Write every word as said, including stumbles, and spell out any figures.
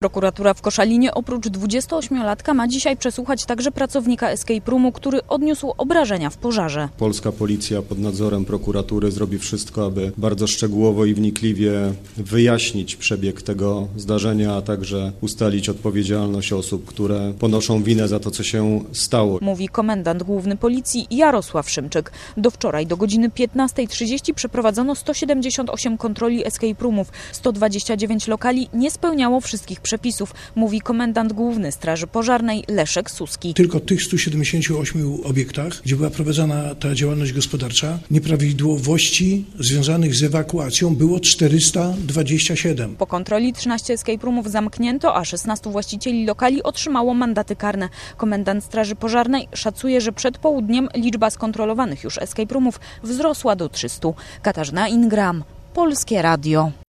Prokuratura w Koszalinie oprócz dwudziestoośmiolatka ma dzisiaj przesłuchać także pracownika escape roomu, który odniósł obrażenia w pożarze. Polska policja pod nadzorem prokuratury zrobi wszystko, aby bardzo szczegółowo i wnikliwie wyjaśnić przebieg tego zdarzenia, a także ustalić odpowiedzialność osób, które ponoszą winę za to, co się stało. Mówi komendant główny policji Jarosław Szymczyk. Do wczoraj do godziny piętnastej trzydzieści przeprowadzono sto siedemdziesiąt osiem kontroli escape roomów. sto dwadzieścia dziewięć lokali nie spełniało wszystkich przepisów, mówi komendant główny Straży Pożarnej Leszek Suski. Tylko w tych stu siedemdziesięciu ośmiu obiektach, gdzie była prowadzona ta działalność gospodarcza, nieprawidłowości związanych z ewakuacją było czterysta dwadzieścia siedem. Po kontroli trzynaście escape roomów zamknięto, a szesnastu właścicieli lokali otrzymało mandaty karne. Komendant Straży Pożarnej szacuje, że przed południem liczba skontrolowanych już escape roomów wzrosła do trzystu. Katarzyna Ingram, Polskie Radio.